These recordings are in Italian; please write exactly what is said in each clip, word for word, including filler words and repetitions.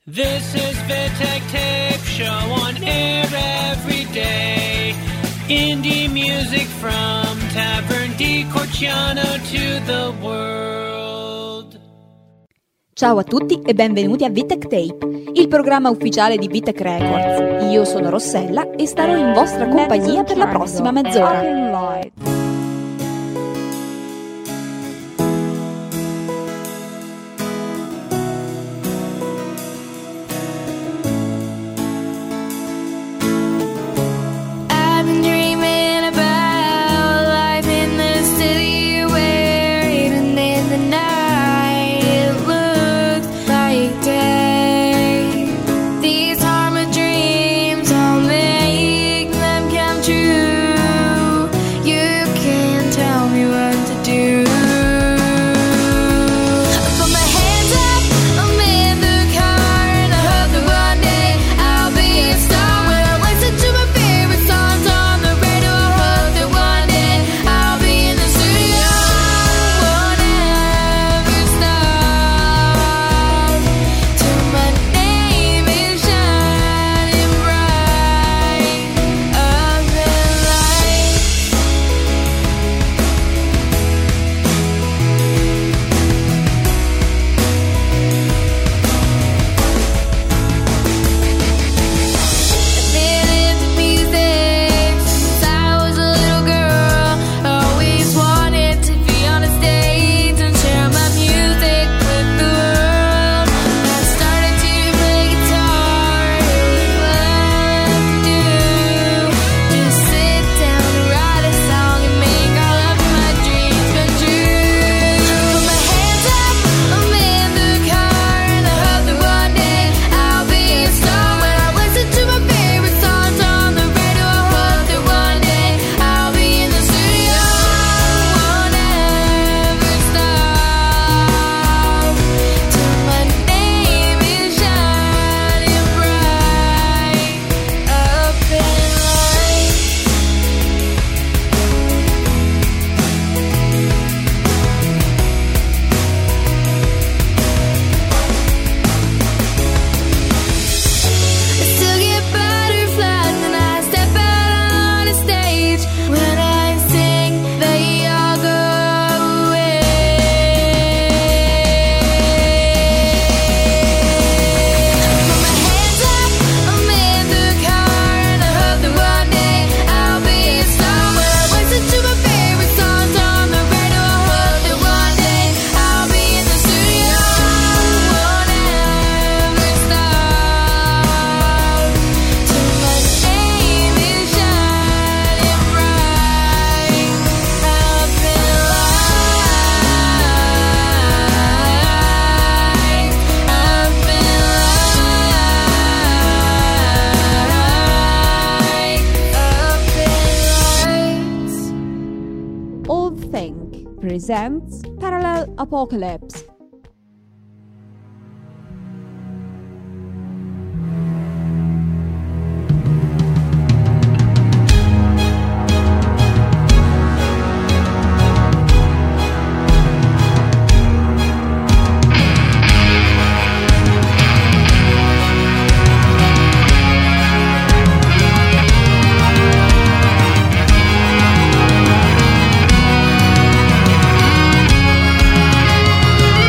This is Vitek Tape Show on air every day. Indie music from Tavern di Corciano to the world. Ciao a tutti e benvenuti a Vitek Tape, il programma ufficiale di Vitek Records. Io sono Rossella e starò in vostra compagnia per la prossima mezz'ora. Presents Parallel Apocalypse. We'll be right back.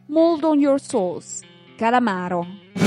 Mold on Your Souls, Calamaro.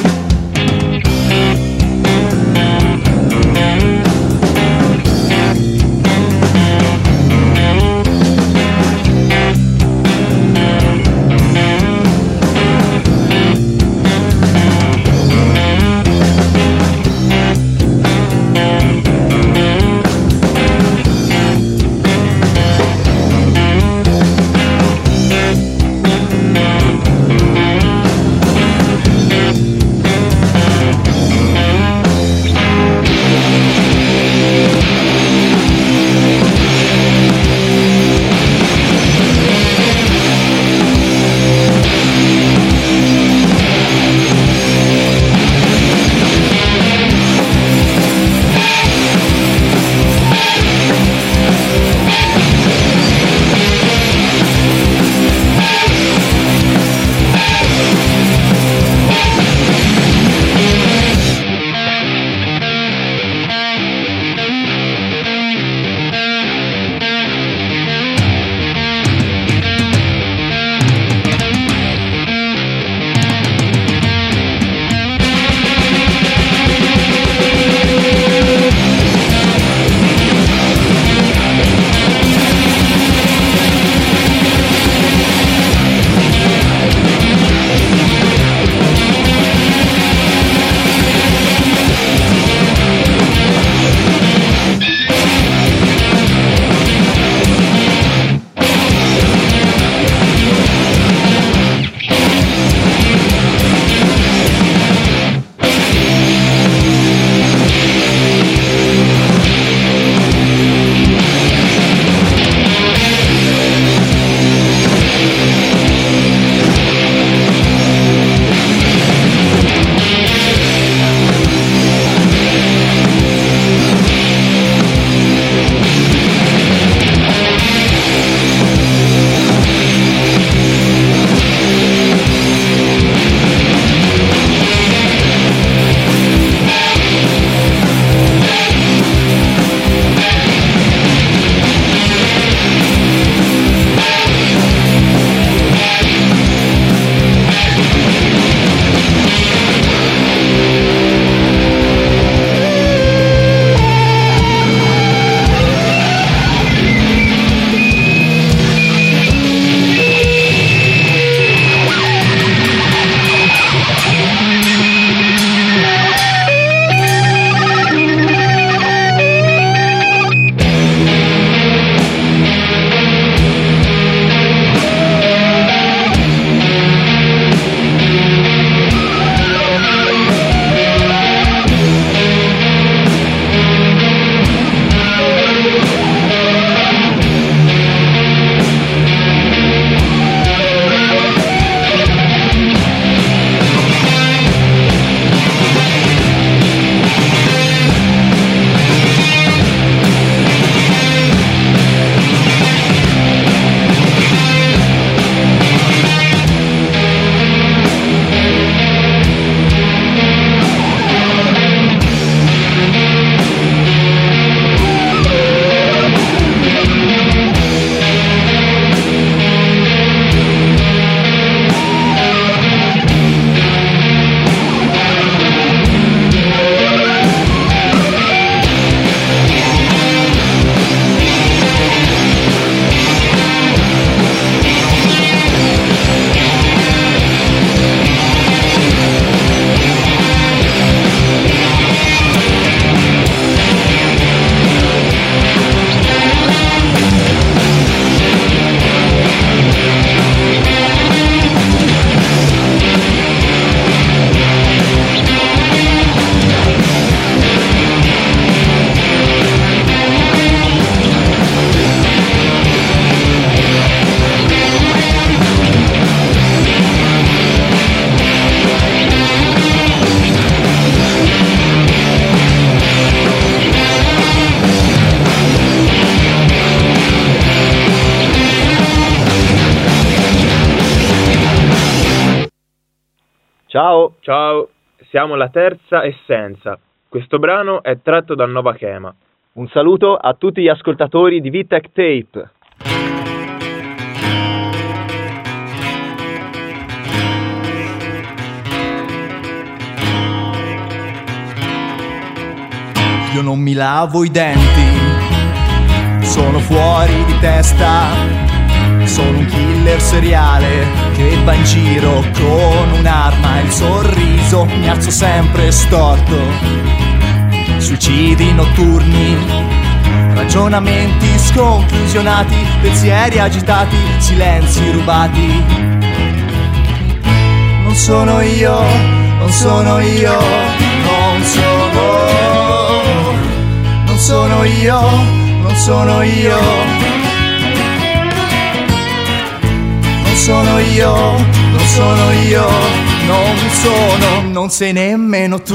Ciao, ciao, siamo la Terza Essenza. Questo brano è tratto da Nova Chema. Un saluto a tutti gli ascoltatori di Vitec Tape. non mi lavo i denti, sono fuori di testa, sono un killer seriale che va in giro con un'arma e il sorriso mi alzo sempre storto. Suicidi notturni, ragionamenti sconclusionati, pensieri agitati, silenzi rubati. Non sono io, non sono io, non sono, non sono io, non sono io, non sono io, non sono io, non sono, non sei nemmeno tu.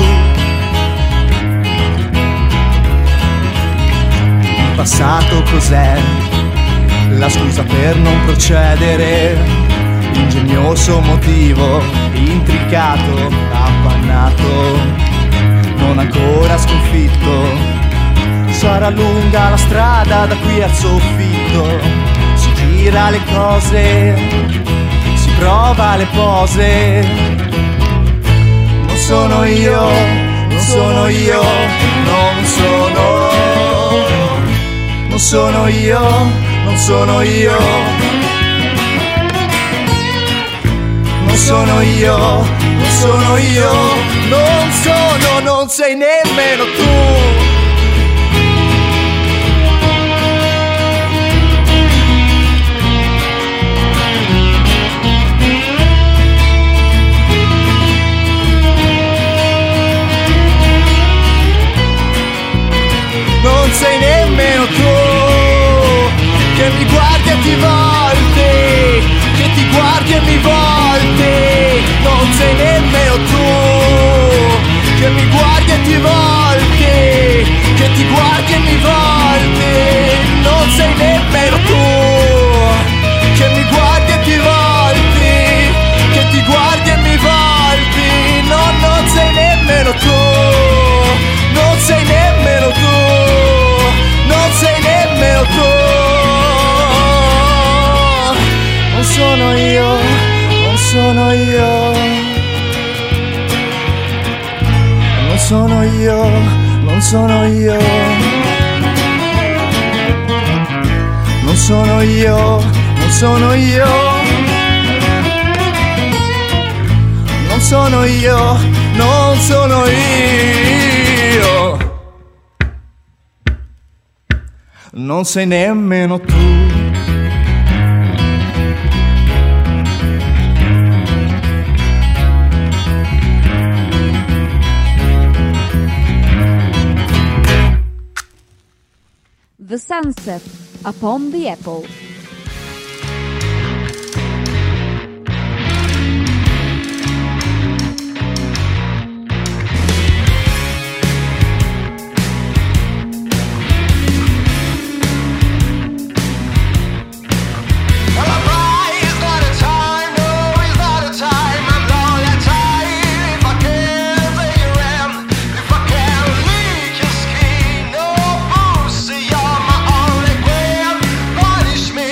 Il passato cos'è? La scusa per non procedere. Ingegnoso motivo, intricato, appannato, non ancora sconfitto. Sarà lunga la strada da qui al soffitto. Si gira le cose, si prova le pose. Non sono io, non sono io, non sono, non sono io, non sono io. Non sono io, non sono io, non sono, non sei nemmeno tu. Non sei nemmeno tu, che mi guardi e ti volti, che ti guardi e mi volti. Non sei nemmeno tu, che mi guardi e ti volti, che ti guardi e mi volti. Non sei nemmeno tu, che mi guardi e ti volti, che ti guardi e mi volti. No, non sei nemmeno tu, non sei nemmeno tu, non sei nemmeno tu. Non sono io, non sono io, non sono io, non sono io, non sono io, non sono io, non sono io, non sono io, non sei nemmeno tu. The Sunset, Upon the Apple. Punish me.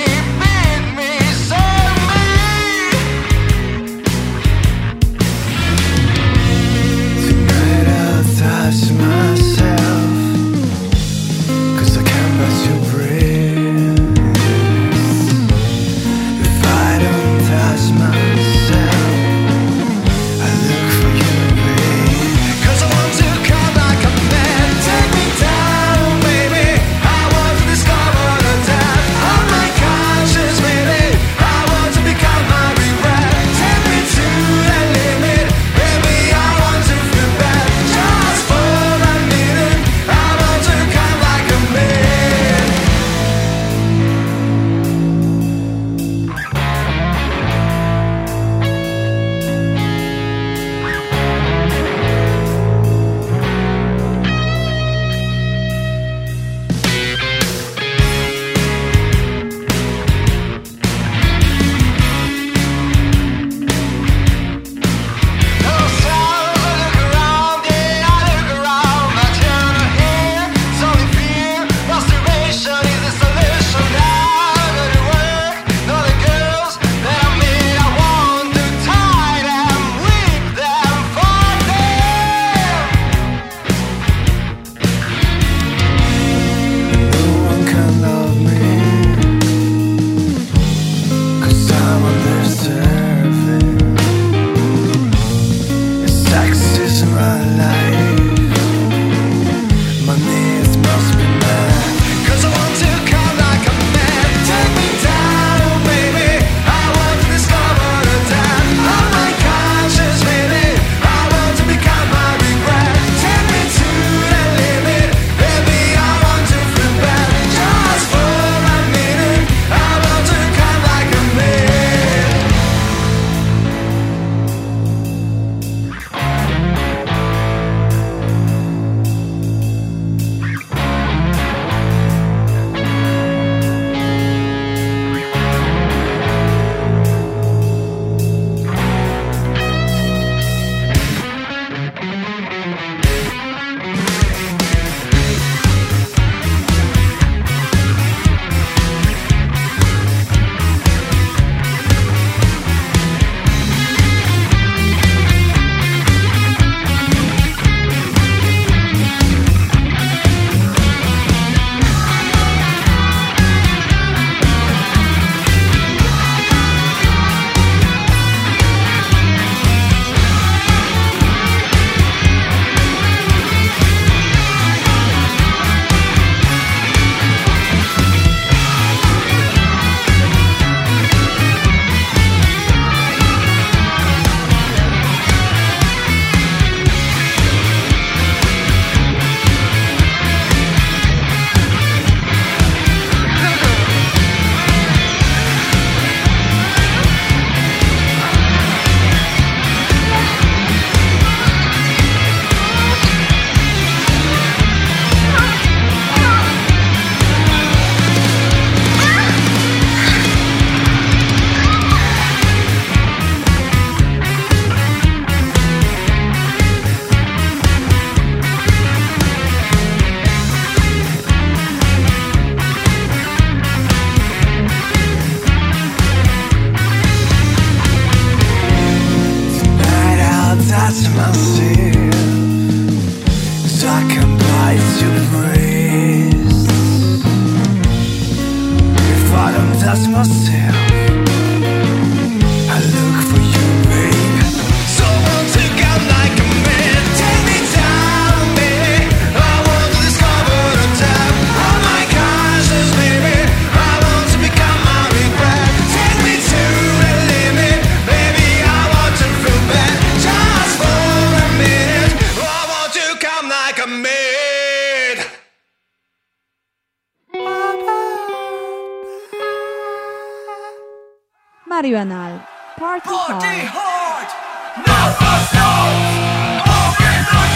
Mario Anal, Party Hard. Hard, never stops. All in the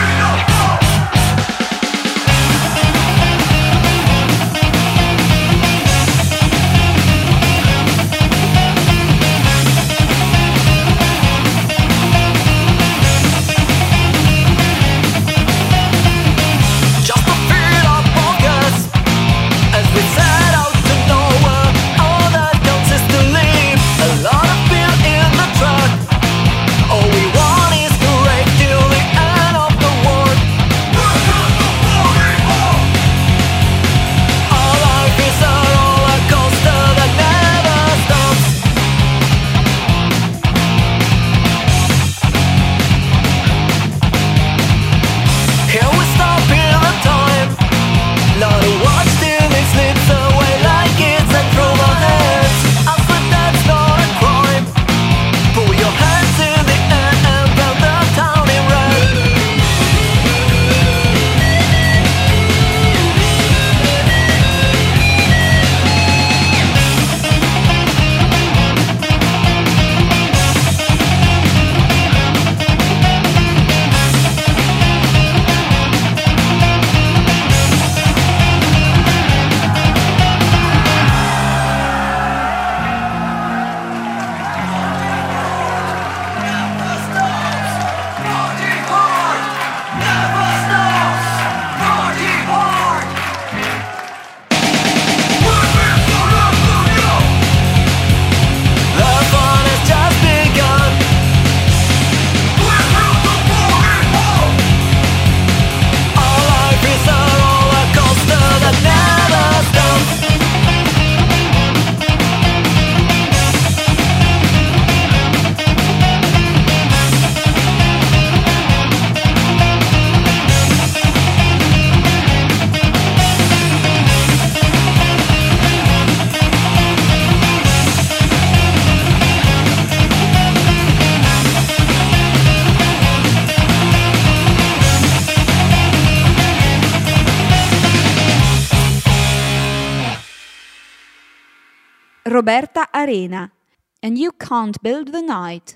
Roberta Arena, And You Can't Build the Night.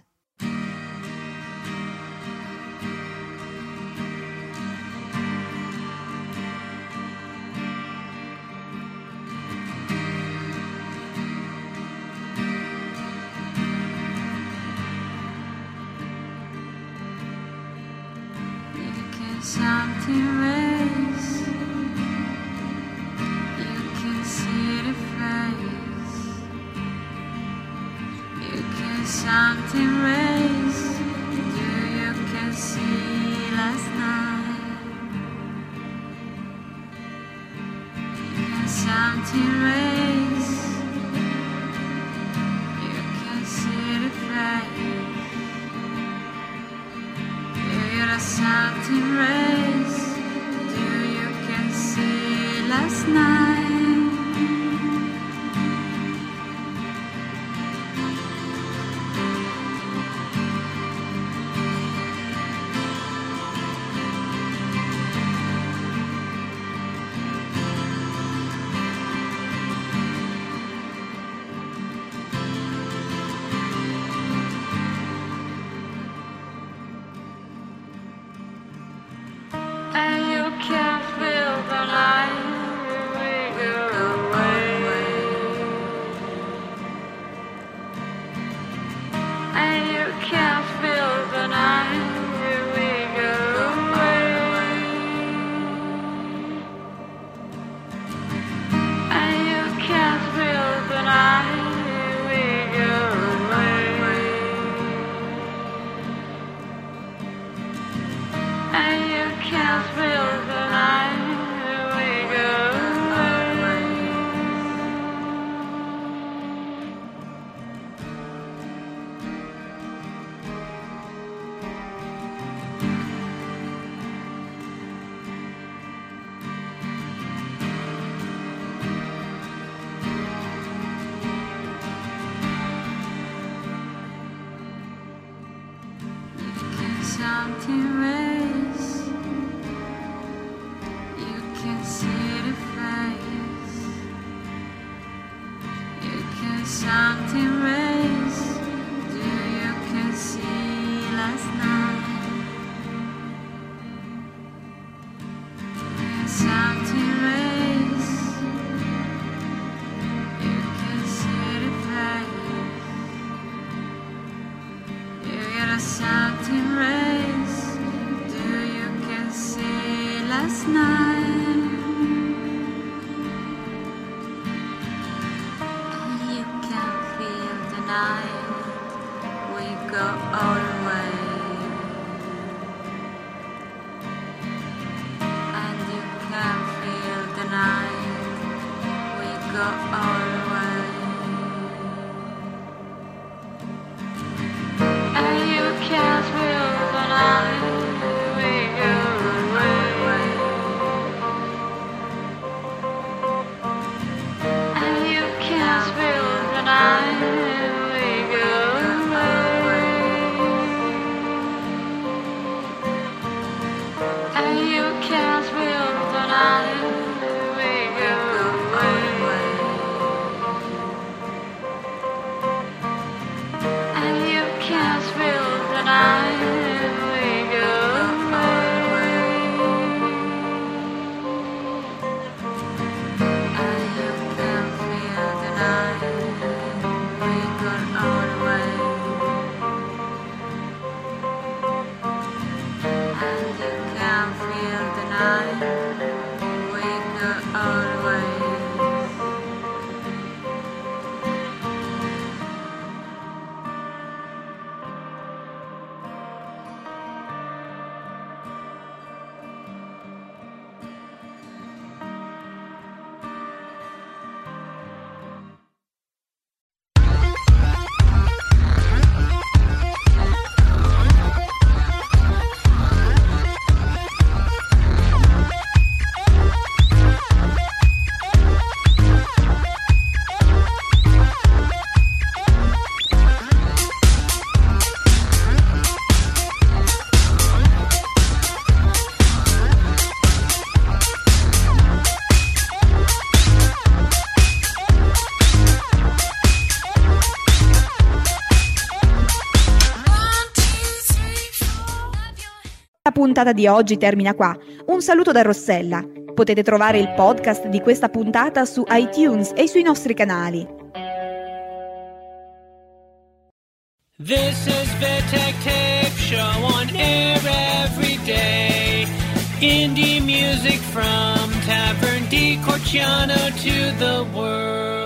Something race, you can see the face, you can something race, do you can see last night, you can something race, you can see the face. Something race, do you can see last night? And you can feel the night wiggle away. And you can feel the night wiggle away. And you can feel the night wiggle away. And you can't feel the night we go away. You can something race, you can see the face, you can something race. night. We go all the way. And you can feel the night. We go all the way. And you can feel the night. We go all the way. And you can feel the night. We go away. And you can feel the night. We go away. And you can feel the night. We go away. And you can feel the night. We go all the way. And you can feel the night. We go all the way. La puntata di oggi termina qua. Un saluto da Rossella. Potete trovare il podcast di questa puntata su iTunes e sui nostri canali. This is Vitek Tape Show on air every day. Indie music from Tavern di Corciano to the world.